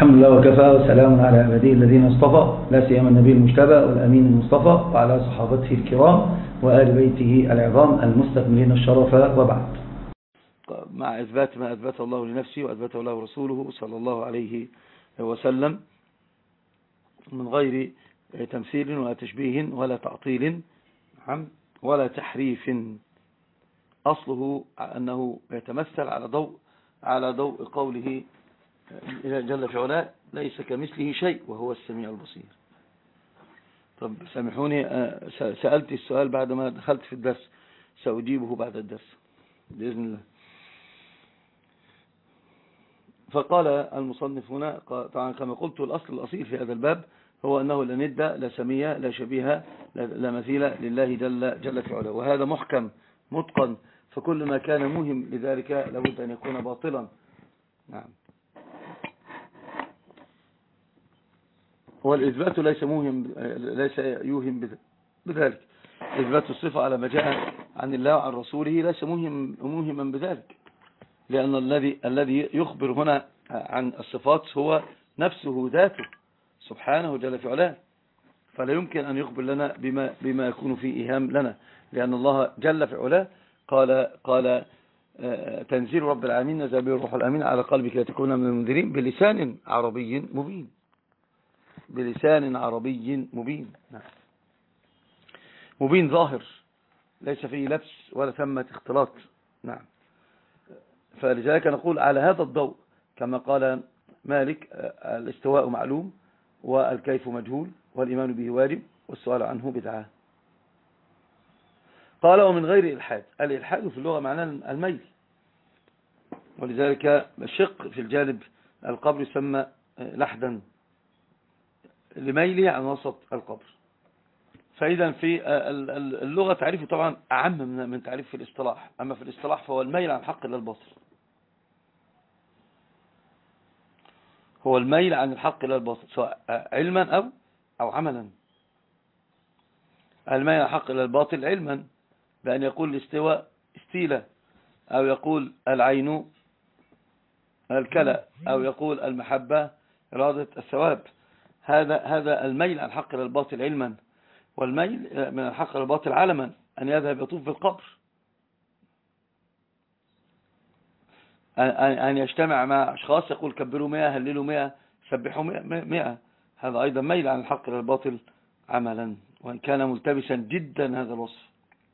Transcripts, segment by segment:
الحمد لله وكفى، وسلام على عباده الذين اصطفى، لا سيما النبي المجتبى والأمين المصطفى، وعلى صحابته الكرام وآل بيته العظام المستكملين الشرف، وبعد. مع إثبات ما أثبته الله لنفسه وأثبته له رسوله صلى الله عليه وسلم من غير تمثيل ولا تشبيه ولا تعطيل ولا تحريف. أصله أنه يتمثل على ضوء قوله جل في علاه: ليس كمثله شيء وهو السميع البصير. طب سامحوني، سألت السؤال بعد ما دخلت في الدرس، سأجيبه بعد الدرس بإذن الله. فقال المصنف هنا طبعا كما قلت: الأصل الأصيل في هذا الباب هو أنه لا ند لا سمية لا شبيه لا مثيل لله جل في علاه، وهذا محكم متقن، فكل ما كان مهم لذلك لابد أن يكون باطلا. نعم. والإثبات ليس يوهم بذلك. إثبات الصفة على ما جاء عن الله وعن رسوله ليس موهما بذلك، لأن الذي يخبر هنا عن الصفات هو نفسه ذاته سبحانه جل في علاه، فلا يمكن أن يخبر لنا بما يكون فيه إيهام لنا، لأن الله جل في علاه قال تنزيل رب العالمين نزل به الروح الأمين على قلبك لتكون من المنذرين بلسان عربي مبين. بلسان عربي مبين. نعم. مبين ظاهر، ليس فيه لبس ولا ثمة اختلاط. نعم. فلذلك نقول على هذا الضوء كما قال مالك: الاستواء معلوم والكيف مجهول والإيمان به واجب والسؤال عنه بدعة. قال: ومن غير إلحاد. الإلحاد في اللغة معناه الميل، ولذلك الشق في الجانب القبر يسمى لحدا لميله عن وسط القبر. فإذا في اللغة تعريفه طبعا أعم من تعريف في الاصطلاح، أما في الاصطلاح فهو الميل عن الحق إلى الباطل، هو الميل عن الحق إلى الباطل سواء علما أو عملا. الميل عن الحق إلى الباطل علما بأن يقول الاستواء استيلة، أو يقول العين الكلى، أو يقول المحبة إرادة الثواب. هذا الميل عن الحق إلى الباطل علما. والميل من الحق إلى الباطل علما، أن يذهب يطوف بالقبر، أن يجتمع مع أشخاص يقول كبروا 100 هللوا 100 سبحوا 100. هذا أيضا ميل عن الحق إلى الباطل عملا، وإن كان ملتبسا جدا هذا الوصف.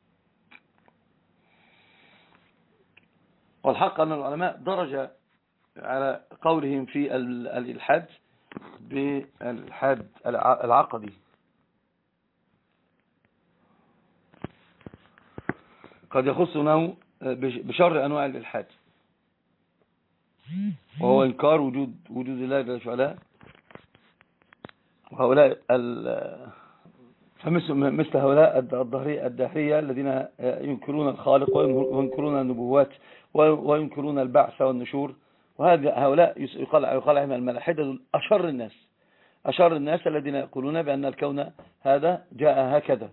والحق أن العلماء درج على قولهم في الإلحاد بالإلحاد العقدي. قد يخصونه بشر أنواع الإلحاد، وهو إنكار وجود الله جل وعلا. وهؤلاء مثل هؤلاء الدهرية الذين ينكرون الخالق وينكرون النبوات وينكرون البعث والنشور، وهؤلاء يقال عنهم الملاحدة أشر الناس الذين يقولون بأن الكون هذا جاء هكذا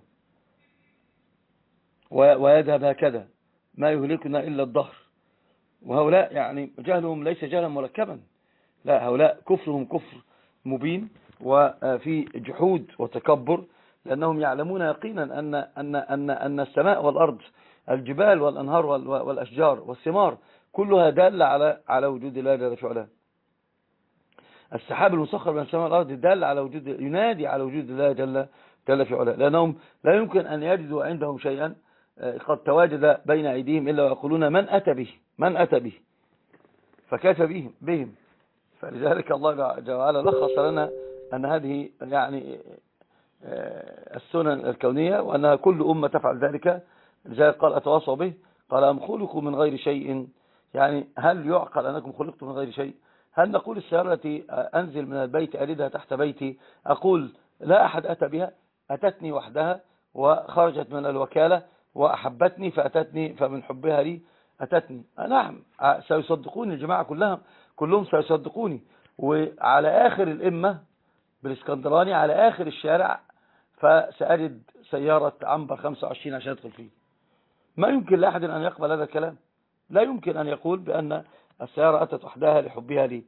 ويذهب هكذا، ما يهلكنا إلا الدهر. وهؤلاء يعني جهلهم ليس جهلا مركبا، لا، هؤلاء كفرهم كفر مبين وفي جحود وتكبر، لأنهم يعلمون يقينا أن السماء والأرض، الجبال والأنهار والأشجار والثمار كلها دالة على وجود الله جل في علاه. السحاب المسخر بين السماء والأرض دال على ينادي على وجود الله جل في علاه، لأنهم لا يمكن أن يجدوا عندهم شيئا قد تواجد بين أيديهم إلا ويقولون من أتى به فكيف بهم. فلذلك الله جل وعلا لخص لنا أن هذه يعني السنن الكونية، وأنها كل أمة تفعل ذلك. لذلك قال: أتواصوا به. قال: أم خلقوا من غير شيء. يعني هل يعقل أنكم خلقتم من غير شيء؟ هل نقول السيارة التي أنزل من البيت أردها تحت بيتي أقول لا أحد أتى بها، أتتني وحدها وخرجت من الوكالة وأحبتني فأتتني، فمن حبها لي أتتني؟ نعم، سيصدقوني الجماعة كلهم سيصدقوني. وعلى آخر الإمة بالإسكندراني على آخر الشارع فسأجد سيارة عنبر 25 عشان أدخل فيه. ما يمكن لأحد أن يقبل هذا الكلام. لا يمكن أن يقول بأن السيارة أتت وحدها لحبها لي،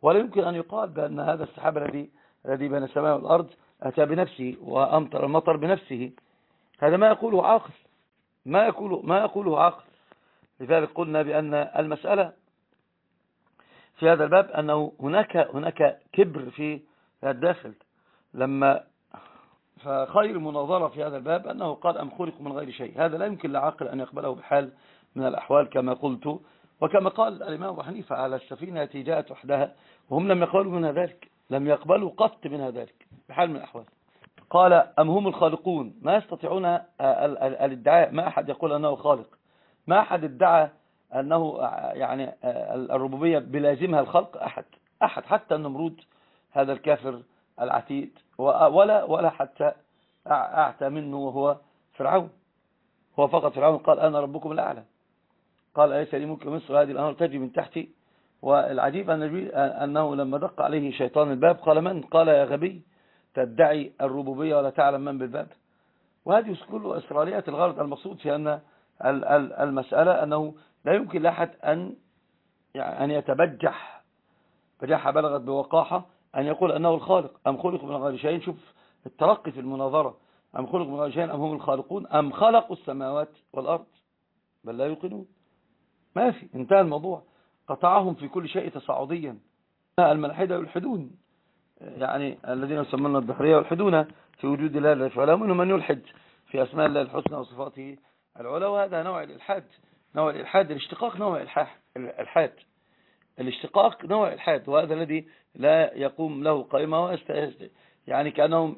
ولا يمكن أن يقال بأن هذا السحاب الذي بين السماء والأرض أتى بنفسه وأمطر المطر بنفسه. هذا ما يقوله عاقل، ما يقوله عاقل. لذلك قلنا بأن المسألة في هذا الباب أنه هناك كبر في الداخل. لما فخير مناظرة في هذا الباب أنه قال أم خلقوا من غير شيء. هذا لا يمكن لعاقل أن يقبله بحال من الأحوال كما قلت، وكما قال الإمام أبو حنيفة على السفينة التي جاءت وحدها وهم لم يقبلوا منها ذلك، لم يقبلوا قط منها ذلك بحال من الأحوال. قال أم هم الخالقون، ما يستطيعون الادعاء، ما أحد يقول أنه خالق، ما أحد ادعى أنه يعني الربوبية بلازمها الخلق، أحد حتى النمرود هذا الكافر العتيد، ولا حتى أعتى منه وهو فرعون. هو فقط فرعون قال أنا ربكم الأعلى، قال أليس لي ملك مصر هذه الأنهار تجري من تحتي. والعجيب أنه لما دق عليه شيطان الباب قال من؟ قال يا غبي تدعي الربوبية ولا تعلم من بالباب. وهذه كل إسرائيليات الغرض. المقصود في أن المسألة أنه لا يمكن لأحد أن يتبجح بجاحة بلغت بوقاحة أن يقول أنه الخالق. أم خلقوا من غير شيء، شوف الترقي في المناظرة، أم خلقوا من غير شيء أم هم الخالقون أم خلقوا السماوات والأرض بل لا يوقنون. ما في، انتهى الموضوع. قطعهم في كل شيء تصاعديا. الملحدة يلحدون، يعني الذين يسمون الدهرية يلحدون في وجود الله جل وعلا، ومنهم من يلحد في أسماء الله الحسنى وصفاته العلى. وهذا نوع الإلحاد. نوع الإلحاد الاشتقاق، نوع الإلحاد الاشتقاق نوع الحاد، وهذا الذي لا يقوم له قائمة. يعني كأنهم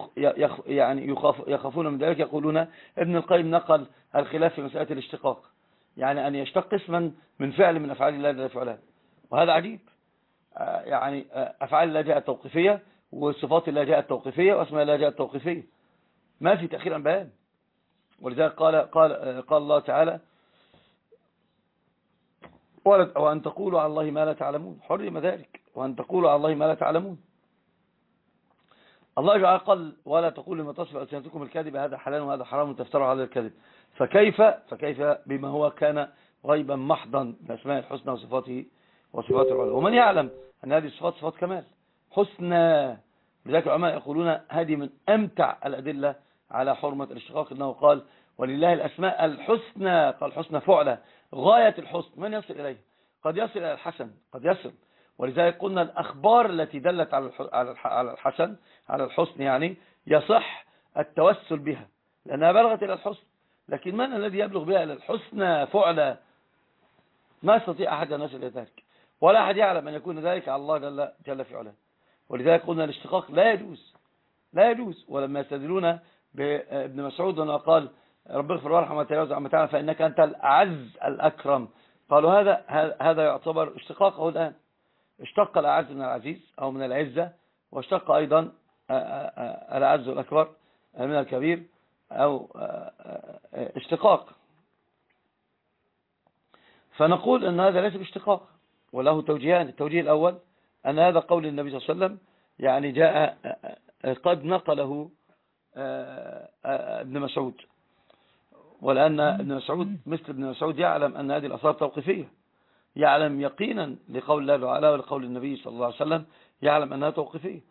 يخافون من ذلك. يقولون ابن القيم نقل الخلاف في مسألة الاشتقاق، يعني أن يشتق اسما من فعل من أفعال الله جل وعلا، وهذا عجيب. يعني أفعال الله جاءت توقيفية، وصفات الله جاءت توقيفية، وأسماء الله جاءت توقيفية، ما في تأخير عن بيان. ولذلك قال الله تعالى وأن تقولوا على الله ما لا تعلمون، حرم ذلك، وأن تقولوا على الله ما لا تعلمون. الله جعل قال ولا تقولوا لما تصف ألسنتكم الكذب هذا حلال وهذا حرام تفتروا على الكذب. فكيف بما هو كان غيبا محضا من أسماء الحسنى وصفاته العلى. ومن يعلم أن هذه الصفات صفات كمال حسنى. لذلك العلماء يقولون هذه من أمتع الأدلة على حرمة الاشتقاق، أنه قال ولله الأسماء الحسنى، قال حسنى فعلى غاية الحسن. من يصل إليه؟ قد يصل إلى الحسن، قد يصل. ولذلك قلنا الأخبار التي دلت على الحسن، على الحسن، يعني يصح التوسل بها لأنها بلغت إلى الحسن. لكن من الذي يبلغ بها إلى الحسنى فعلا؟ ما يستطيع أحد أن يصل إلى ذلك، ولا أحد يعلم أن يكون ذلك على الله جل في علاه. ولذلك قلنا الاشتقاق لا يجوز. ولما يستدلون بابن مسعود أنه قال رب اغفر وارحم وتجاوز عما تعلم فإنك أنت الأعز الأكرم، قالوا هذا يعتبر اشتقاقه الآن. اشتق الأعز من العزيز أو من العزة، واشتق أيضا الأعز الأكبر من الكبير، أو اشتقاق. فنقول أن هذا ليس باشتقاق، وله توجيهان. التوجيه الأول أن هذا قول النبي صلى الله عليه وسلم، يعني جاء قد نقله ابن مسعود، ولأن ابن مسعود مثل ابن مسعود يعلم أن هذه الآثار توقيفية، يعلم يقينا لقول الله تعالى ولقول النبي صلى الله عليه وسلم، يعلم أنها توقيفية،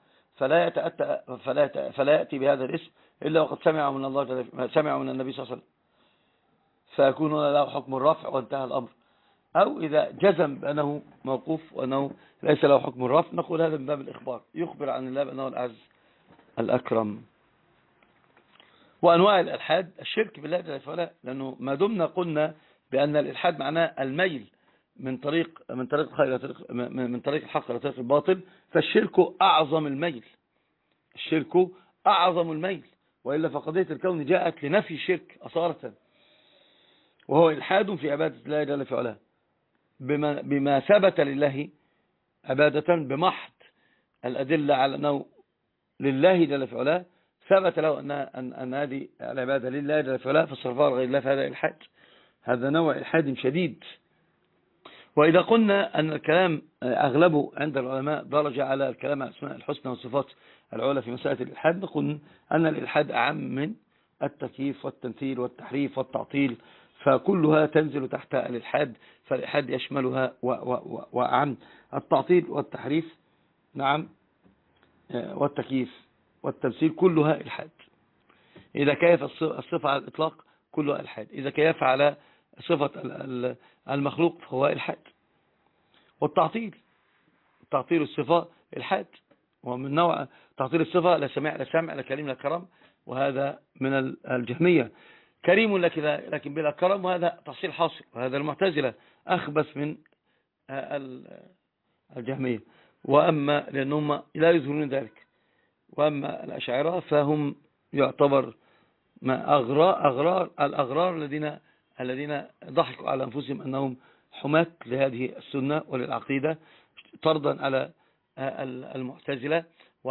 فلا يأتي بهذا الاسم إلا وقد سمع من النبي صلى الله عليه وسلم، فيكون له حكم الرفع وانتهى الأمر. أو إذا جزم بأنه موقوف وأنه ليس له حكم الرفع، نقول هذا من باب الإخبار، يخبر عن الله بأنه الأعز الأكرم. وأنواع الإلحاد الشرك بالله جل وعلا، لأنه ما دمنا قلنا بأن الإلحاد معناه الميل من طريق الخير من طريق الحق إلى طريق الباطل، فالشرك أعظم الميل، الشرك أعظم الميل. وإلا فقضية الكون جاءت لنفي الشرك أصالة، وهو إلحاد في عبادة الله جل وعلا بما ثبت لله عبادة بمحض الأدلة على أنه لله جل وعلا، ثبت له أن هذه العبادة لله جل وعلا، فالصرفاء غير الله، فهذا إلحاد، هذا نوع إلحاد شديد. وإذا قلنا أن الكلام أغلبه عند العلماء درجة على الكلام عن أسماء الحسنى والصفات العلى في مسألة الإلحاد، نقول أن الإلحاد أعم من التكييف والتمثيل والتحريف والتعطيل فكلها تنزل تحت الإلحاد، فالإلحاد يشملها وأعم التعطيل والتحريف، نعم، والتكييف والتمثيل كلها إلحاد. إذا كيف الصفة على الإطلاق كلها إلحاد، إذا كيف على صفة المخلوق فهو إلحاد. والتعطيل، تعطيل الصفة إلحاد، ومن نوع تعطيل الصفة لا سمع لا سمع لا كريم لا كرم، وهذا من الجهمية. كريم لكن بلا كرم، وهذا تحصيل حاصل، وهذا المعتزلة أخبث من الجهمية، وأما لأنهم لا يظهرون ذلك. وأما الأشاعرة فهم يعتبر الأغرار الذين ضحكوا على أنفسهم أنهم حماة لهذه السنة وللعقيدة، طردا على المعتزلة،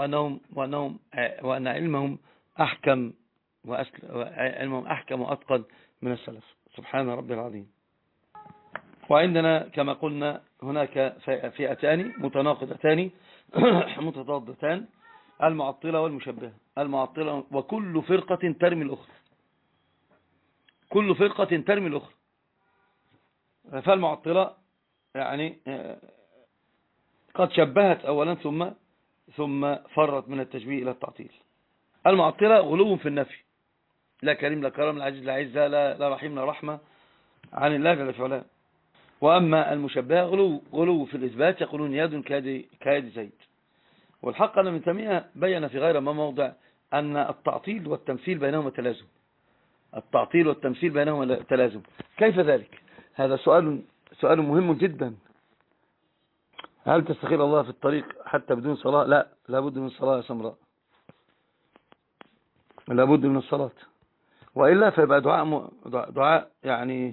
وأن علمهم أحكم وأتقن من السلف. سبحان ربي العظيم. وعندنا كما قلنا هناك فئتان متناقضتان متضادتان، المعطلة والمشبهة. المعطلة، وكل فرقة ترمي الأخرى، كل فرقة ترمي الأخرى. فالمعطلة يعني قد شبهت أولا ثم فرت من التشبيه إلى التعطيل. المعطلة غلو في النفي، لا كريم لا كرم لا عزيز لا عزة لا رحيم لا رحمة عن الله جل في علاه. وأما المشبهة غلو في الإثبات، يقولون يد كيد زيد. والحق أن ابن تيمية بين في غير ما موضع أن التعطيل والتمثيل بينهما تلازم. التعطيل والتمثيل بينهما تلازم. كيف ذلك؟ هذا سؤال مهم جدا. هل تستخير الله في الطريق حتى بدون صلاة؟ لا، لابد من صلاة يا سمراء، لابد من الصلاة، وإلا فيبقى دعاء يعني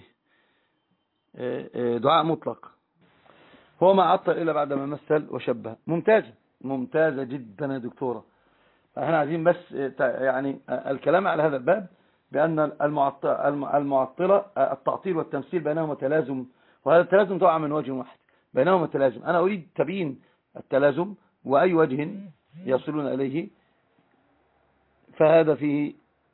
دعاء مطلق. هو ما عطل إلا بعد ما مثل وشبه. ممتازة جدا يا دكتورة. احنا عايزين بس يعني الكلام على هذا الباب بأن المعطلة التعطيل والتمثيل بينهما تلازم، وهذا التلازم طبعا من وجه واحد، بينهما تلازم. أنا أريد تبيين التلازم وأي وجه يصلون إليه، فهذا فيه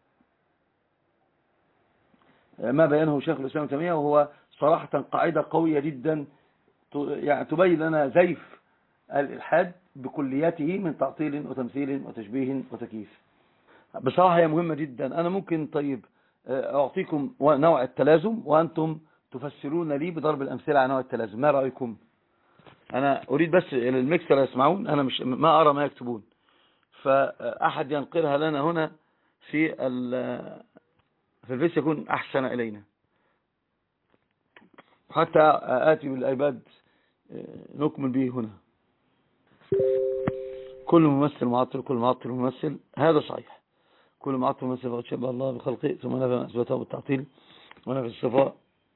ما بينه شيخ الإسلام ابن تيمية، وهو صراحة قاعدة قوية جدا يعني تبين لنا زيف الإلحاد بكلياته من تعطيل وتمثيل وتشبيه وتكييف. بصراحة هي مهمة جدا. أنا ممكن طيب أعطيكم نوع التلازم وأنتم تفسرون لي بضرب الأمثلة على نوع التلازم، ما رأيكم؟ أنا أريد بس الميكسر يسمعون، أنا ما أرى ما يكتبون، فأحد ينقلها لنا هنا في الفيس يكون أحسن إلينا، حتى آتي بالآيباد نكمل به هنا. كل ممثل معطل، كل معطل ممثل، هذا صحيح. كل معطل ممثل فقد شبه الله بخلقه، ثم نفى ما أثبته بالتعطيل ونفى الصفة.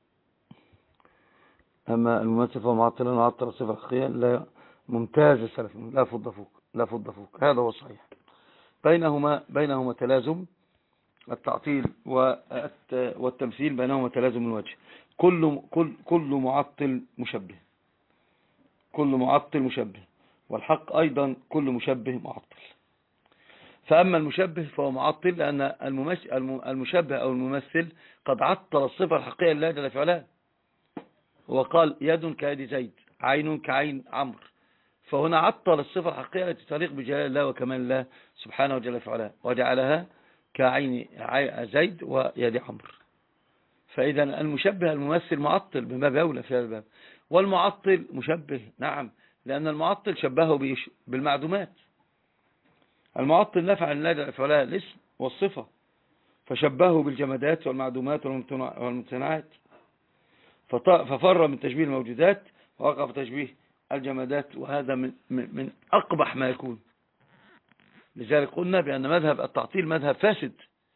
أما الممثل فهو معطل وعطل الصفة الحقيقية. لا، ممتاز السلف، لا فض فوق، لا فض فوق، هذا هو الصحيح. بينهما تلازم، التعطيل والتمثيل بينهما تلازم الوجه. كل معطل مشبه، كل معطل مشبه، والحق أيضا كل مشبه معطل. فأما المشبه فهو معطل لأن المشبه أو الممثل قد عطل الصفة الحقيقية لله جل في علاه. وقال يد كيد زيد، عين كعين عمرو، فهنا عطل الصفة الحقيقية التي تليق بجلال الله وكمال الله سبحانه وجل في علاه، وجعلها كعين زيد ويد عمرو. فإذا المشبه الممثل معطل من باب أولى في هذا الباب. والمعطل مشبه، نعم، لأن المعطل شبهه بالمعدومات. المعطل نفع لله جل في علاه الاسم والصفة، فشبهه بالجمادات والمعدومات والممتنعات، ففر من تشبيه الموجودات ووقع في تشبيه الجمادات، وهذا من أقبح ما يكون. لذلك قلنا بأن مذهب التعطيل مذهب فاسد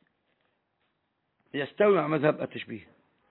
يستوي مع مذهب التشبيه،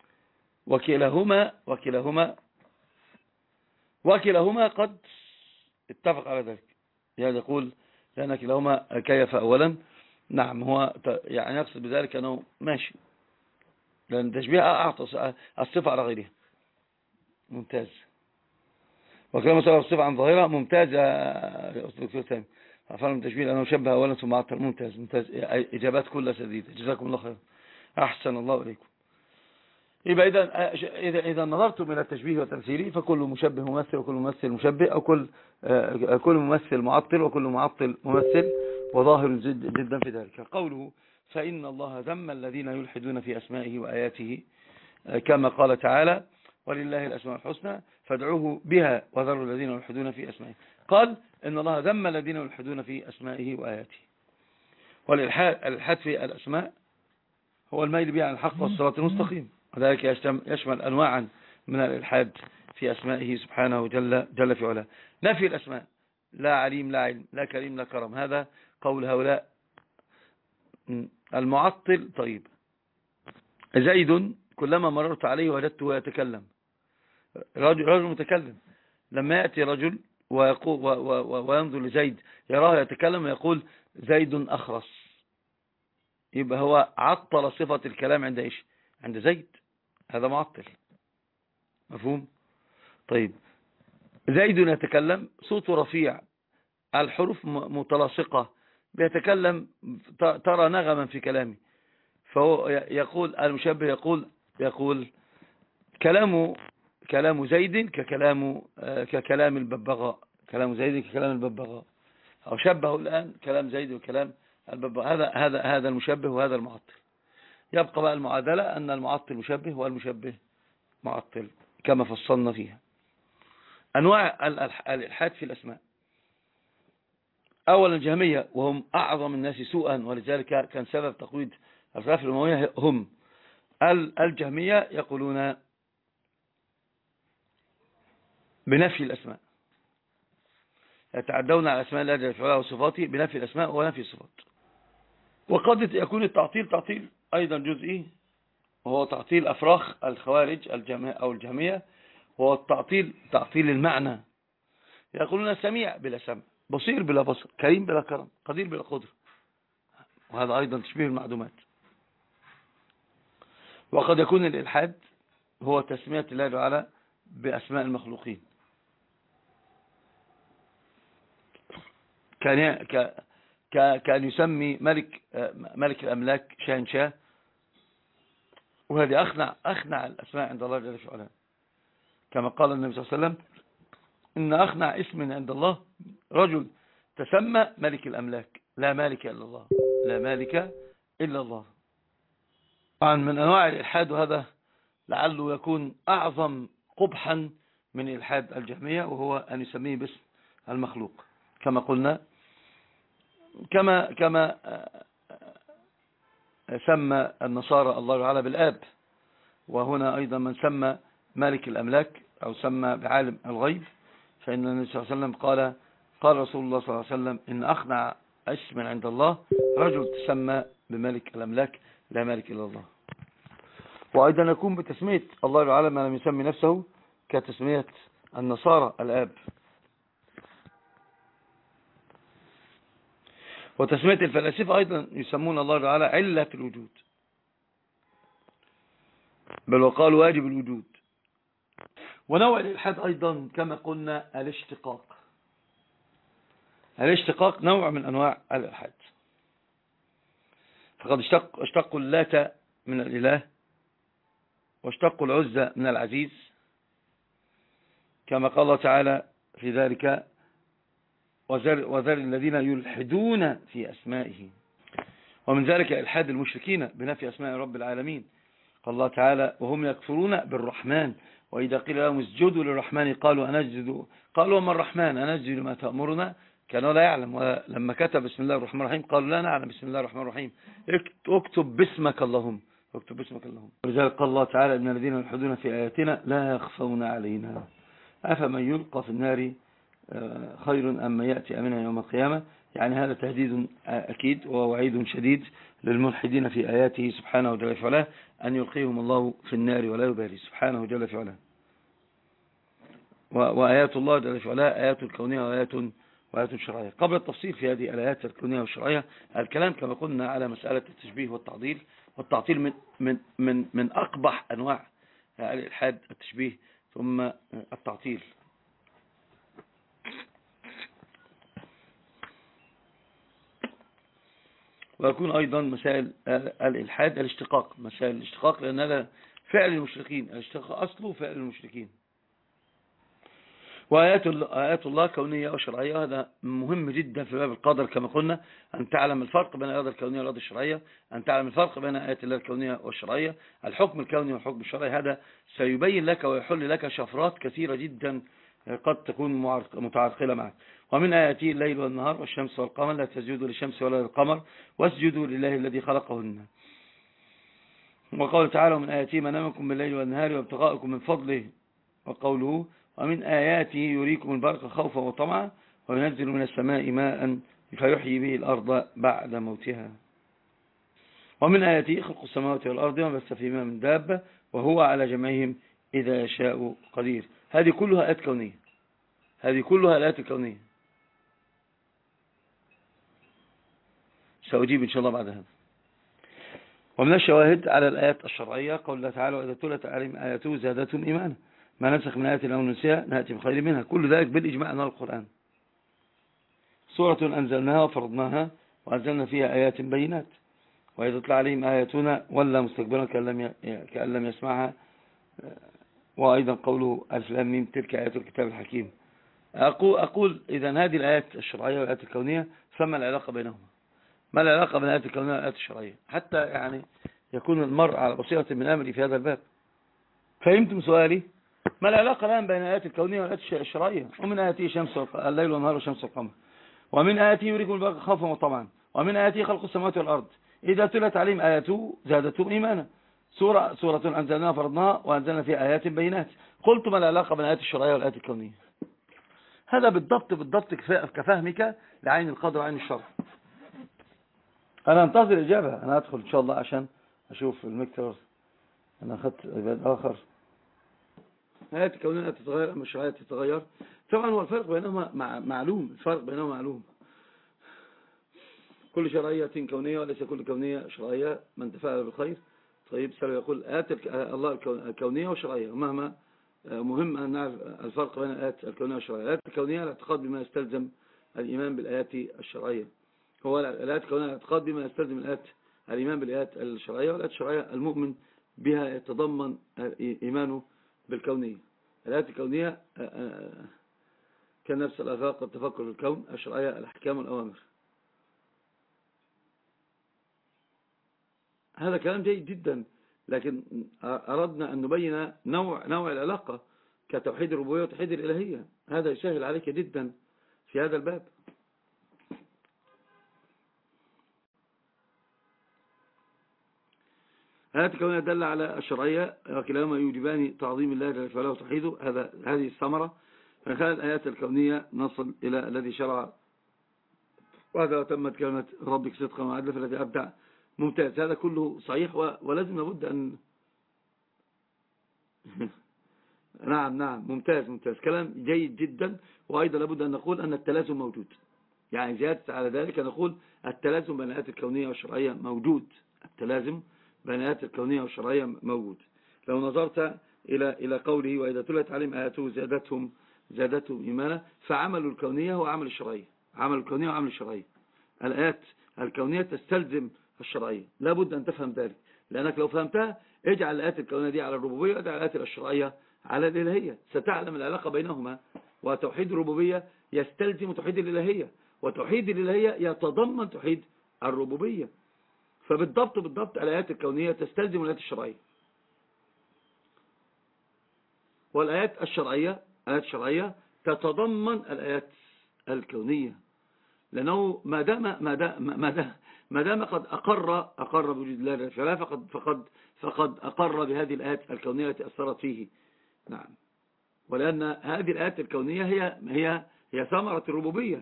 وكلاهما قد اتفق على ذلك. يعني يقول لأن كلاهما كيف أولا، نعم، هو يعني يقصد بذلك أنه ماشي، لأن التشبيه أعطى الصفة على غيرها. ممتاز. وكلام سأل الصفة عن ظاهرة. ممتاز يا دكتور سامي. فعلا التشبيه لأنه شبه أولا ثم عطل. ممتاز. إجابات كلها سديدة، جزاكم الله خير، أحسن الله إليكم. يبقى إذا نظرتم إلى التشبيه والتمثيل فكل مشبه ممثل وكل ممثل مشبه، أو كل ممثل معطل وكل معطل ممثل، وظاهر جدا في ذلك. قوله فإن الله ذم الذين يلحدون في أسمائه وآياته، كما قال تعالى ولله الأسماء الحسنى فادعوه بها وذروا الذين يلحدون في أسمائه. قال إن الله ذم الذين يلحدون في أسمائه وآياته. والإلحاد في الأسماء هو الميل به عن الحق والصراط المستقيم، وذلك يشمل أنواعا من الإلحاد في أسمائه سبحانه جل في علاه. نفي الأسماء، لا عليم لا علم لا كريم لا كرم، هذا قول هؤلاء المعطل. طيب، زيد كلما مررت عليه وجدته يتكلم، رجل متكلم، لما يأتي رجل وينظر لزيد يراه يتكلم ويقول زيد أخرس، يبقى هو عطل صفة الكلام عند إيش؟ عند زيد، هذا معطل. مفهوم؟ طيب، زيد يتكلم صوته رفيع، الحروف متلاصقة، بيتكلم ترى نغما في كلامه، فهو يقول المشبه يقول كلام زيد ككلام الببغاء، كلام زيد ككلام الببغاء، أو شبه الآن كلام زيد وكلام الببغاء. هذا المشبه وهذا المعطل. يبقى بقى المعادلة أن المعطل مشبه والمشبه معطل كما فصلنا فيها. أنواع الإلحاد في الأسماء: أولا الجهمية، وهم أعظم الناس سوءا، ولذلك كان سبب تقويض الخلافة الأموية هم الجهمية، يقولون بنفي الأسماء، يتعدون على أسماء الله جل وعلا وصفاته بنفي الأسماء ونفي الصفات. وقد يكون التعطيل تعطيل أيضا جزئي، وهو تعطيل أفراخ الخوارج أو الجهمية، وهو تعطيل المعنى. يقولون سميع بلا سمع، بصير بلا بصر، كريم بلا كرم، قدير بلا قدر، وهذا أيضا تشبيه المعدومات. وقد يكون الإلحاد هو تسمية الله تعالى بأسماء المخلوقين، كان يسمي ملك الأملاك شاهنشاه، وهذه أخنع الأسماء عند الله جل وعلا، كما قال النبي صلى الله عليه وسلم إن أخنع اسم عند الله رجل تسمى ملك الأملاك، لا مالك إلا الله، لا مالك إلا الله. طبعا من أنواع الإلحاد، وهذا لعله يكون أعظم قبحا من إلحاد الجهمية، وهو أن يسميه باسم المخلوق، كما قلنا، كما سمى النصارى الله تعالى بالآب. وهنا أيضا من سمى مالك الأملاك أو سمى بعالم الغيب، فإن النبي صلى الله عليه وسلم قال رسول الله صلى الله عليه وسلم إن أخنع اسم عند الله رجل تسمى بملك الأملاك، لا مالك إلا الله. وأيضا يكون بتسمية الله تعالى ما لم يسمي نفسه، كتسمية النصارى الآب. وتسمية الفلاسفة أيضا يسمون الله تعالى علة في الوجود، بل وقالوا واجب الوجود. ونوع الإلحاد أيضا كما قلنا الاشتقاق نوع من أنواع الإلحاد، فقد اشتقوا اللات من الإله، واشتقوا العزة من العزيز، كما قال الله تعالى في ذلك وذر الذين يلحدون في أسمائه. ومن ذلك إلحاد المشركين بنفي أسماء رب العالمين، قال الله تعالى وهم يكفرون بالرحمن وإذا قيل لهم اسجدوا للرحمن قالوا وما الرحمن أنسجد لما تأمرنا، كانوا لا يعلم. ولما كتب بسم الله الرحمن الرحيم قالوا لا نعلم بسم الله الرحمن الرحيم، اكتب باسمك اللهم، اكتب باسمك اللهم. ولذلك قال الله تعالى إن الذين يلحدون في آياتنا لا يخفون علينا أفمن يلقى في النار خير أم يأتي أمنا يوم القيامة. يعني هذا تهديد أكيد ووعيد شديد للملحدين في آياته سبحانه جل في علاه، أن يلقيهم الله في النار ولا يبالي سبحانه جل في علاه. وآيات الله جل في علاه آيات الكونية وآيات شرعية. قبل التفصيل في هذه الآيات الكونية والشرعية، الكلام كما قلنا على مسألة التشبيه والتعطيل من أقبح أنواع الإلحاد التشبيه ثم التعطيل. ويكون أيضا مسائل الإلحاد مسائل الاشتقاق، لأن هذا فعل المشركين، الاشتقاق أصله فعل المشركين. وآيات الله كونية وشرعية، هذا مهم جدا في باب القدر كما قلنا، أن تعلم الفرق بين الآيات الكونية والآيات الشرعية، أن تعلم الفرق بين آيات الله الكونية والشرعية، الحكم الكوني والحكم الشرعي. هذا سيبين لك ويحل لك شفرات كثيرة جدا قد تكون متعرقلة معك. ومن آياته الليل والنهار والشمس والقمر، لا تسجدوا للشمس ولا للقمر واسجدوا لله الذي خلقهن. وقال تعالى: ومن آياته منامكم بالليل والنهار وابتغاءكم من فضله. وقوله: ومن آياته يريكم البرق خوفا وطمعا وينزل من السماء ماء فيحيي به الأرض بعد موتها. ومن آياته خلق السماوات والأرض وما بث فيهما من دابة وهو على جميعهم إذا يشاء قدير. هذه كلها آيات كونية، هذه كلها الآيات الكونية. سأجيب إن شاء الله بعد هذا. ومن الشواهد على الآيات الشرعية قول الله تعالى: وإذا تلت عليهم آياته زادتهم إيمانا ما ننسخ من آية أو ننسها نأتي بخير منها. كل ذلك بالإجماع أنها القرآن. سورة أنزلناها وفرضناها وأنزلنا فيها آيات بينات، وإذا تطلع عليهم آياتنا ولا مستكبرا كأن لم يسمعها. وأيضا قوله: ألف لام ميم تلك آيات الكتاب الحكيم. أقول إذا هذه الآيات الشرعية والآيات الكونية فما العلاقة بينهما؟ ما العلاقة بين الآيات الكونية والآيات الشرعية؟ حتى يعني يكون المرء على بصيرة من أمري في هذا الباب. فهمتم سؤالي؟ ما العلاقة الآن بين الآيات الكونية والآيات الشرعية؟ ومن آياته شمس الليل والنهار والشمس والقمر، ومن آياته يريكم البرق خوفا وطمعا، ومن آياته خلق السماوات والأرض إذا تلت عليهم آياته زادتهم إيمانا. سورة أنزلناها فرضناها وأنزلنا فيها آيات بينات. قلت ما العلاقة بين الآيات الشرعية والآيات الكونية؟ هذا بالضبط كفهمك لعين القدر وعين الشرع. أنا أنتظر إجابة. أنا أدخل إن شاء الله عشان أشوف المكتب. أنا أخذت عباد آخر. آيات الكونية تتغير أما الشرعية تتغير. طبعا هو الفرق بينهما معلوم، الفرق بينهما معلوم. كل شرعية كونية وليس كل كونية شرعية. من تفاعل بالخير. طيب سلو يقول آيات الله الكونية والشرعية، ومهما مهم أن نعرف الفرق بين الآيات الكونية والشرعية. الآيات الكونية الاعتقاد بما يستلزم الإيمان بالآيات الشرعية. هو الآيات الكونية الاعتقاد بما يستلزم الإيمان بالآيات الشرعية، والآيات الشرعية المؤمن بها يتضمن إيمانه بالكونية. الآيات الكونية كنفس الآفاق والتفكر في الكون. الشرعية الأحكام والأوامر. هذا كلام جيد جدا، لكن أردنا أن نبين نوع العلاقة كتوحيد الربوبية وتوحيد الإلهية. هذا يسهل عليك جدا في هذا الباب. آيات الكونية دل على الشرعية وكلاهما يوجبان تعظيم الله جل وعلا وتوحيده. هذه الثمرة. من خلال الآيات الكونية نصل إلى الذي شرع وهذا تمت كلمة ربك صدقا وعدلا فالذي أبدع. ممتاز. هذا كله صحيح ولازم لابد أن نعم ممتاز كلام جيد جدا. وأيضا لابد أن نقول أن التلازم موجود. يعني زيادة على ذلك نقول التلازم بين الآيات الكونية والشرعية موجود. التلازم بين الآيات الكونية والشرعية موجود. لو نظرت إلى قوله: وإذا تلت عليهم آياته زادتهم إيمانا، فعمل الكونية هو عمل الشرعية. عمل الكونية وعمل الشرعية. الآيات الكونية تستلزم الشرعية. لابد أن تفهم ذلك، لأنك لو فهمتها اجعل الآيات الكونية دي على الربوبية واجعل الآيات الشرعية على الإلهية، ستعلم العلاقة بينهما. وتوحيد الربوبية يستلزم توحيد الإلهية، وتوحيد الإلهية يتضمن توحيد الربوبية. فبالضبط الآيات الكونية تستلزم الآيات الشرعية. والآيات الشرعية تتضمن الآيات الكونية، لأنه ما دام قد أقر بوجود الله جل وعلا فقد أقر بهذه الآيات الكونية التي أثرت فيه. نعم. ولأن هذه الآيات الكونية هي ثمرة الربوبية.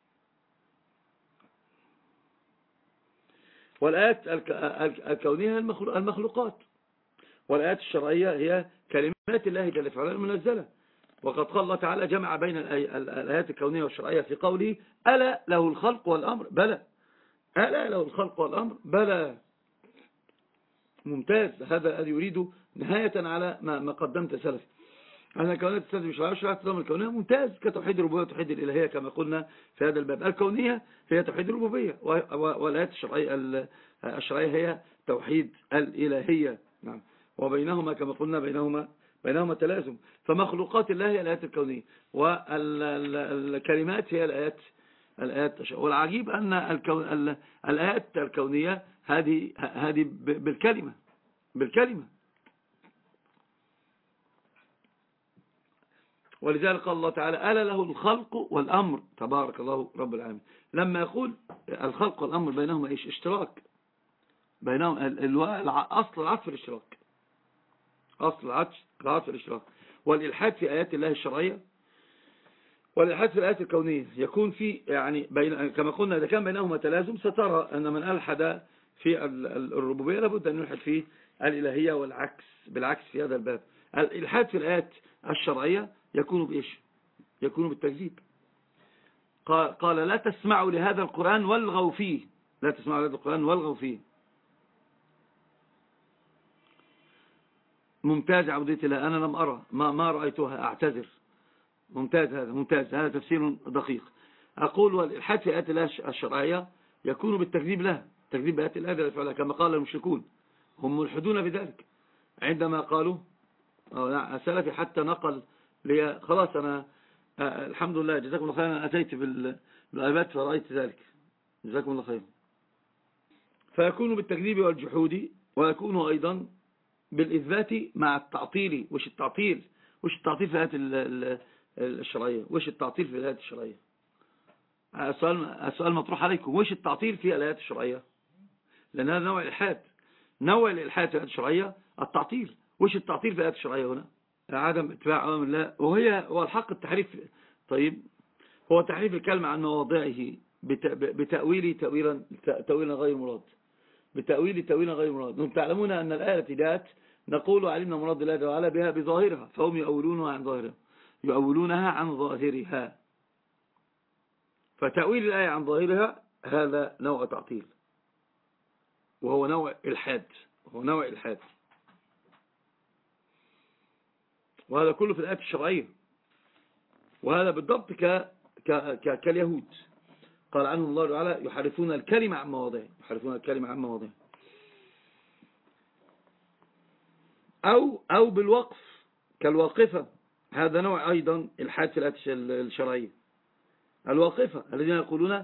والآيات الكونية المخلوقات، والآيات الشرعية هي كلمات الله جل وعلا المنزلة. وقد قال الله تعالى جمع بين الآيات الكونية والشرعية في قوله: ألا له الخلق والأمر بلى. ألا له الخلق والأمر بلى. ممتاز. هذا يريد نهاية على ما قدمت سلف. أنا الكونية تستلزم الشرعية والشرعية تستلزم الكونية. ممتاز. كتوحيد الربوبية وتوحيد الإلهية كما قلنا في هذا الباب. الكونية هي توحيد الربوبية، والآيات الشرعية هي توحيد الإلهية. نعم. وبينهما كما قلنا بينهما تلازم. فمخلوقات الله هي الآيات الكونية، والكلمات هي الآيات. والعجيب أن الآيات الكونية هذه بالكلمة. ولذلك قال الله تعالى: ألا له الخلق والأمر تبارك الله رب العالمين. لما يقول الخلق والأمر بينهما إيش؟ اشتراك بينهم. أصل العطف الاشتراك، أصل العطف الاشتراك. والإلحاد في آيات الله الشرعية والإلحاد في الآيات الكونية يكون في يعني كما قلنا إذا كان بينهما تلازم سترى أن من ألحد في الربوبية لابد أن يلحد في الإلهية، بالعكس في هذا الباب. الإلحاد في الآيات الشرعية يكون بإيش؟ يكون بالتكذيب. قال لا تسمعوا لهذا القرآن والغوا فيه، لا تسمعوا لهذا القرآن والغوا فيه. ممتاز عبودية الله، أنا لم أرى ما رأيتها، أعتذر. ممتاز، هذا تفسير دقيق. أقول والإلحاد في آيات الله الشرعية يكون بالتكذيب لها، تكذيب بآيات الله جل وعلا، كما قال المشركون هم ملحدون بذلك عندما قالوا سلفي حتى نقل لي خلاص أنا الحمد لله جزاكم الله خيرا، أتيت بالآيات فرأيت ذلك، جزاكم الله خيرا. فيكون بالتكذيب والجحود، ويكون أيضا بالإثبات مع التعطيل. وش التعطيل في الآيات الشرعية؟ وش التعطيل في الآيات الشرعية؟ السؤال مطروح عليكم، وش التعطيل في الآيات الشرعية؟ لأن هذا نوع الإلحاد في الآيات الشرعية التعطيل. وش التعطيل في الآيات الشرعية هنا؟ عدم اتباع أوامر الله، هو الحق التحريف. طيب، هو تحريف الكلمة عن مواضعه تأويلا غير مراد، تأويلا غير مراد. انتم تعلمون أن الآية التي جاءت نقول علمنا مراد الله تعالى بها بظاهرها، فهم يؤولونها عن ظاهرها. فتأويل الآية عن ظاهرها هذا نوع تعطيل، وهو نوع إلحاد، وهذا كله في الآيات الشرعية. وهذا بالضبط كاليهود قال عنهم الله تعالى: يحرفون الكلمة عن مواضعه. أو بالوقف كالواقفة، هذا نوع أيضا إلحاد في الآيات الشرعية. الواقفة الذين يقولون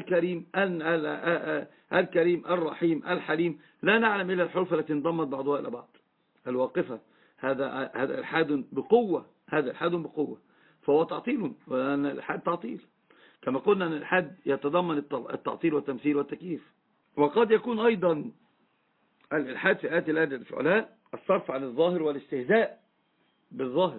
الكريم الرحيم الحليم، لا نعلم إلا الحروف التي انضمت بعضها إلى بعض. الواقفة هذا إلحاد بقوة، فهو تعطيل، وأن الإلحاد تعطيل. كما قلنا أن الإلحاد يتضمن التعطيل والتمثيل والتكييف. وقد يكون أيضا الإلحاد في آيات الله جل وعلا الصرف عن الظاهر والاستهزاء بالظاهر،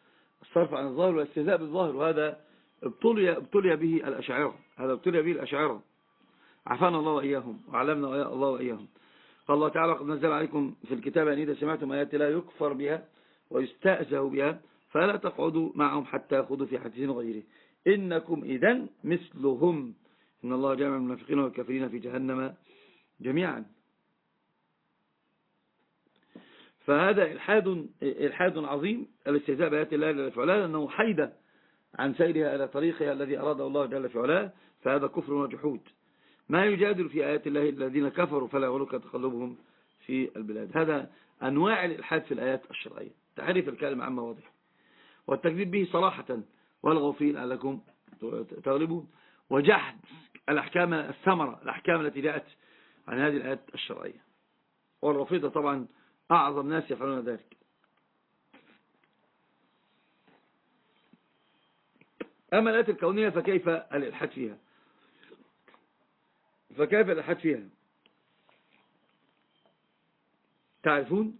وهذا ابتلي به الأشاعرة، عافانا الله وإياهم وعلمنا الله وإياهم. قال الله تعالى: قد نزل عليكم في الكتاب أن إذا سمعتم آيات لا يكفر بها ويستأذى بها فلا تقعدوا معهم حتى يخوضوا في حديث غيره إنكم إذن مثلهم إن الله جامع المنافقين والكافرين في جهنم جميعا. فهذا إلحاد عظيم، الاستهزاء بآيات الله جل وعلا، لأنه حيدة عن سيرها إلى طريقها الذي أراده الله جل وعلا، فهذا كفر وجحود. ما يجادل في آيات الله الذين كفروا فلا يغرك تقلبهم في البلاد. هذا أنواع الإلحاد في الآيات الشرعية: تحريف الكلمة عن مواضعه، والتكذيب به صراحة، والغوا فيه لعلكم تغلبون، وجحد الأحكام الأحكام التي جاءت عن هذه الآيات الشرعية. والرافضة طبعا أعظم ناس يفعلون ذلك. أما الآيات الكونية فكيف الإلحاد فيها؟ تعرفون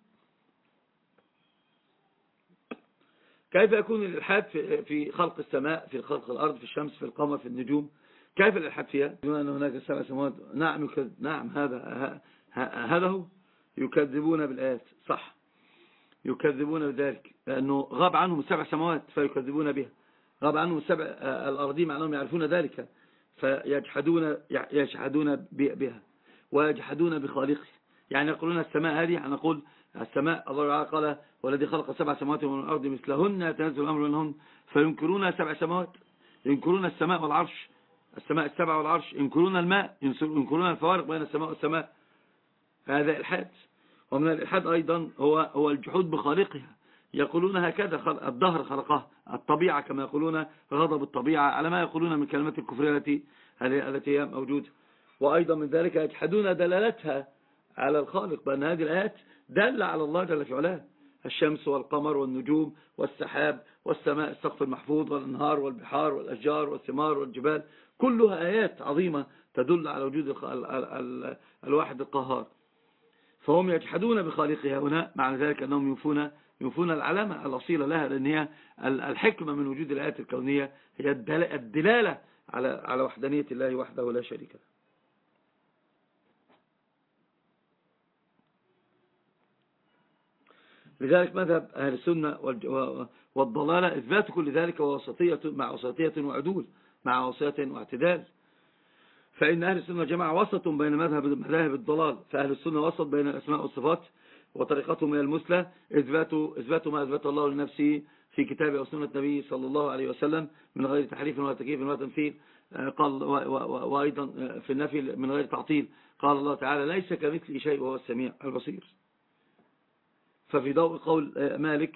كيف يكون الإلحاد في خلق السماء، في خلق الأرض، في الشمس، في القمر، في النجوم؟ كيف الإلحاد فيها؟ أن هناك 7 سماوات. نعم هذا هو. يكذبون بالآيات، صح، يكذبون بذلك لأنه غاب عنهم 7 سماوات فيكذبون بها، غاب عنهم 7 الأرضين مع أنهم يعرفون ذلك يجحدون بها ويجحدون بخالقه. يعني يقولون السماء هذه، نقول السماء الله قال: والذي خلق 7 سماوات ومن الأرض مثلهن يتنزل الأمر منهن، فينكرون 7 سماوات، ينكرون السماء والعرش، السماء ال7 والعرش، ينكرون الماء، ينكرون الفوارق بين السماء والسماء. هذا إلحاد. ومن الإلحاد أيضا هو الجحود بخالقها. يقولون هكذا الدهر خلقها، الطبيعة كما يقولون غضب الطبيعة، على ما يقولون من كلمات الكفرية التي هي موجودة. وأيضا من ذلك يجحدون دلالتها على الخالق، بأن هذه الآيات دل على الله جل في علاه، الشمس والقمر والنجوم والسحاب والسماء السقف المحفوظ والأنهار والبحار والأشجار والثمار والجبال، كلها آيات عظيمة تدل على وجود الواحد القهار. فهم يجحدون بخالقها هنا، معنى ذلك أنهم ينفون العلامة الأصيلة لها، لأن هي الحكمة من وجود الآيات الكونية هي الدلالة على وحدانية الله وحده لا شريك له. لذلك مذهب أهل السنة والضلالة إثبات كل ذلك مع وسطية وعدول، مع وسطية واعتدال. فإن أهل السنة والجماعة وسط بين مذاهب الضلال، فأهل السنة وسط بين الأسماء والصفات، وطريقتهم هي المثلى إثبات ما أثبت الله لنفسه في كتابه وسنة النبي صلى الله عليه وسلم من غير تحريف ولا تكييف ولا تمثيل. قال وأيضا في النفي من غير تعطيل، قال الله تعالى ليس كمثله شيء وهو السميع البصير. ففي ضوء قول مالك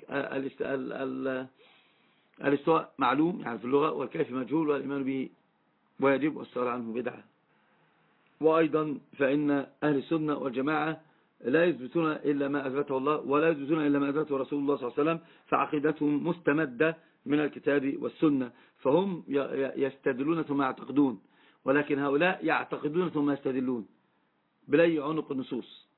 الاستواء معلوم يعني في اللغة، والكيف مجهول، والإيمان به واجب، والسؤال عنه بدعة. وأيضا فإن أهل السنة والجماعة لا يثبتون إلا ما أثبته الله، ولا يثبتون إلا ما أثبته رسول الله صلى الله عليه وسلم، فعقيدتهم مستمدة من الكتاب والسنة، فهم يستدلون ثم يعتقدون، ولكن هؤلاء يعتقدون ثم يستدلون بلي عنق النصوص.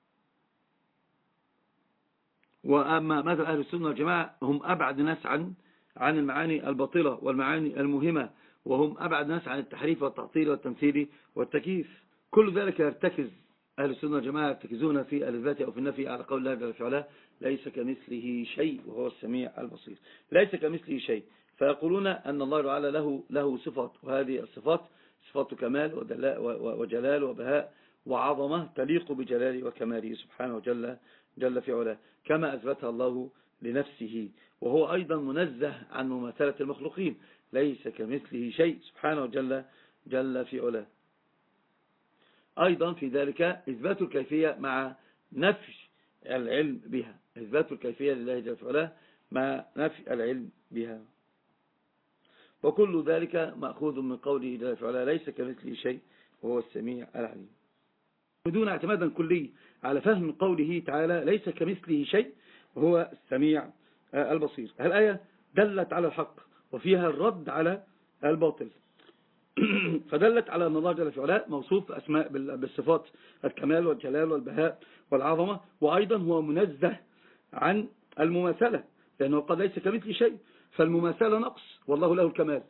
وأما مثل أهل السنة والجماعة هم أبعد ناس عن المعاني الباطلة والمعاني المهمة، وهم أبعد ناس عن التحريف والتعطيل والتمثيل والتكييف. كل ذلك يرتكز أهل السنة والجماعة يرتكزون في الإثبات أو في النفي على قول الله جل وعلا ليس كمثله شيء وهو السميع البصير. ليس كمثله شيء، فيقولون أن الله تعالى له صفات، وهذه الصفات صفات كمال وجلال وبهاء وعظمة تليق بجلاله وكماله سبحانه جل في علاه، كما أثبتها الله لنفسه، وهو أيضا منزه عن مماثلة المخلوقين، ليس كمثله شيء سبحانه جل في علاه. أيضا في ذلك إثبات الكيفية مع نفي العلم بها، إثبات الكيفية لله جل في علاه مع نفي العلم بها، وكل ذلك مأخوذ من قوله جل في علاه ليس كمثله شيء وهو السميع العليم، بدون اعتمادا كلي على فهم قوله تعالى ليس كمثله شيء وهو السميع البصير. الآية دلت على الحق وفيها الرد على الباطل، فدلت على أن الله جل في علاه موصوف بالصفات الكمال والجلال والبهاء والعظمة، وأيضا هو منزه عن المماثلة، لأنه قد ليس كمثل شيء، فالمماثلة نقص والله له الكمال.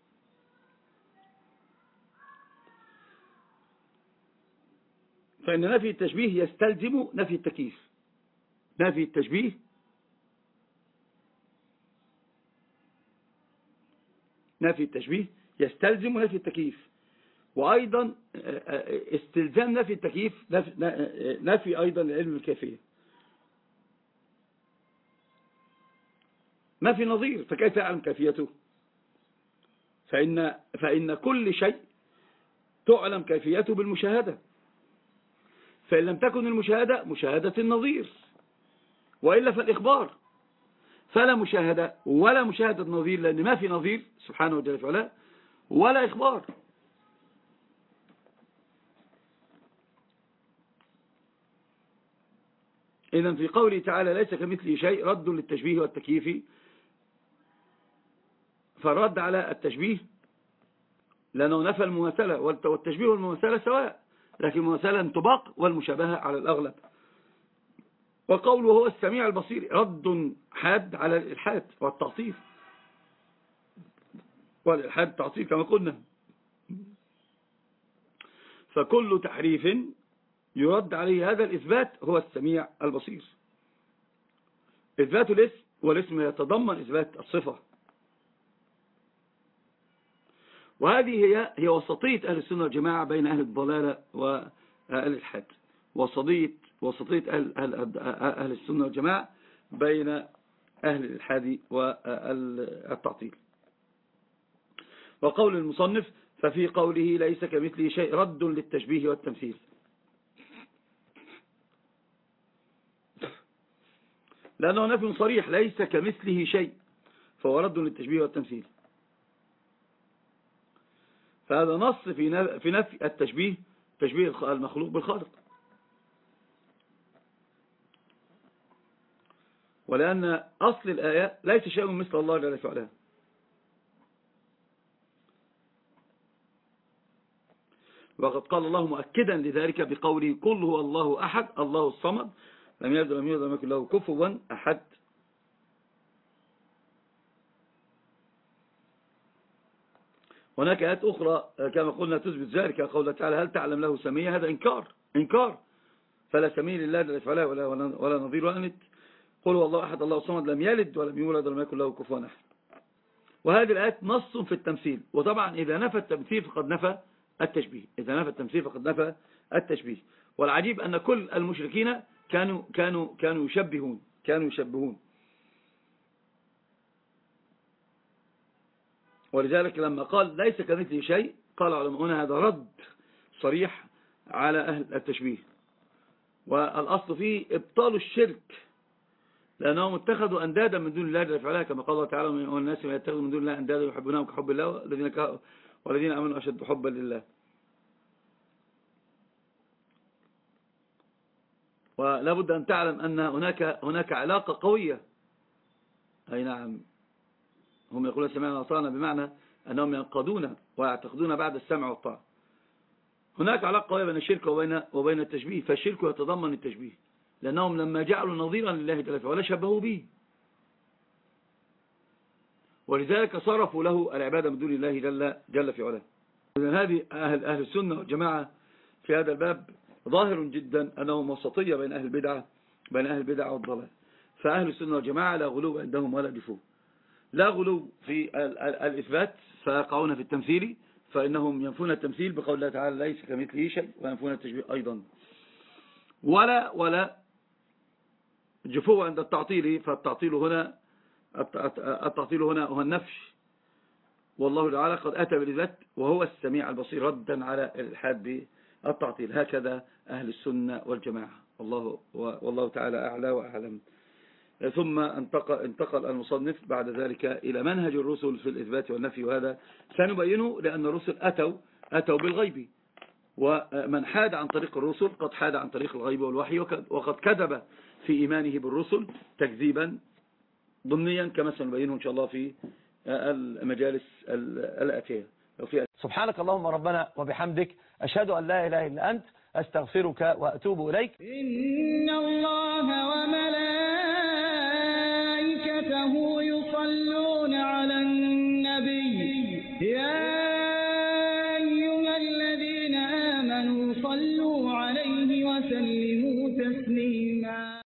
فإن نفي التشبيه يستلزم نفي التكييف، نفي التشبيه يستلزم نفي التكييف، وأيضا استلزام نفي التكييف نفي أيضا العلم الكيفية، ما في نظير، فكيف يعلم كيفيته؟ فإن كل شيء تعلم كيفيته بالمشاهدة، فإن لم تكن المشاهدة مشاهدة النظير، وإلا فالإخبار، فلا مشاهدة ولا مشاهدة نظير، لأن ما في نظير سبحانه جل وعلا ولا إخبار. إذن في قوله تعالى ليس كمثله شيء رد للتشبيه والتكييف، فالرد على التشبيه لأنه نفى المماثلة، والتشبيه والمماثلة سواء، لكن المماثلة انطباق والمشابهة على الأغلب. وقوله هو السميع البصير رد حاد على الإلحاد والتعطيل، والإلحاد تعطيل كما قلنا، فكل تحريف يرد عليه هذا الإثبات هو السميع البصير. إثبات الاسم، والاسم يتضمن إثبات الصفة، وهذه هي وسطية أهل السنة والجماعة بين أهل الضلالة والإلحاد، وسطية أهل السنة والجماعة بين أهل الإلحاد والتعطيل. وقول المصنف ففي قوله ليس كمثله شيء رد للتشبيه والتمثيل، لأنه نفي صريح ليس كمثله شيء، فهو رد للتشبيه والتمثيل. فهذا نص في نفي التشبيه، تشبيه المخلوق بالخالق. ولأن أصل الآية ليس شيء مثل الله جل وعلا. وقد قال الله مؤكدا لذلك بقوله قل هو الله أحد الله الصمد لم يلد ولم يولد ولم يكن له كفوا أحد. هناك آيات أخرى كما قلنا تثبت ذلك، قوله تعالى هل تعلم له سمية، هذا إنكار، فلا سمي لله جل وعلا ولا نظير ولا ند. قل هو الله أحد الله الصمد لم يلد ولم يولد ولم يكن له كفوا أحد. وهذه الآيات نص في التمثيل. وطبعا إذا نفى التمثيل فقد نفى التشبيه، إذا نفى التمثيل فقد نفى التشبيه. والعجيب أن كل المشركين كانوا يشبهون. ولذلك لما قال ليس كمثله شيء قال علماؤنا هذا رد صريح على أهل التشبيه. والأصل فيه إبطال الشرك، لأنهم اتخذوا أندادا من دون الله جل وعلا، كما قال الله تعالى والناس من يتخذوا من دون الله أندادا يحبونهم كحب الله والذين آمنوا أشد حبا لله. ولا بد أن تعلم أن هناك علاقة قوية. أي نعم، هم يقولون سمعنا وأطعنا، بمعنى أنهم ينقضون ويعتقدون بعد السمع والطاعة. هناك علاقة قوية بين الشرك وبين التشبيه، فالشرك يتضمن التشبيه، لأنهم لما جعلوا نظيرا لله جل وعلا شبهوا به، ولذلك صرفوا له العبادة من دون الله جل في علاه. إذن هذه أهل السنة والجماعة في هذا الباب ظاهر جدا أنهم وسطية بين أهل البدع والضلال. فأهل السنة والجماعة لا غلو عندهم ولا جفو، لا غلو في الإثبات فيقعون في التمثيل، فإنهم ينفون التمثيل بقول الله تعالى ليس كمثله شيء، وينفون التشبيه أيضا. ولا جفو عند التعطيل، فالتعطيل هنا هو النفي، والله تعالى قد أتى بالإثبات وهو السميع البصير ردا على الإلحاد بالتعطيل. هكذا أهل السنة والجماعة، والله تعالى أعلى وأعلم. ثم انتقل المصنف بعد ذلك إلى منهج الرسل في الإثبات والنفي، وهذا سنبينه لأن الرسل أتوا بالغيب، ومن حاد عن طريق الرسل قد حاد عن طريق الغيب والوحي، وقد كذب في إيمانه بالرسل تكذيبا ضمنيا، كما سنبينه إن شاء الله في المجالس الآتية. سبحانك اللهم ربنا وبحمدك، أشهد أن لا إله إلا أنت، أستغفرك وأتوب إليك. إن الله وملائكته يصلون على النبي، يا أيها الذين آمنوا صلوا عليه وسلموا تسليما.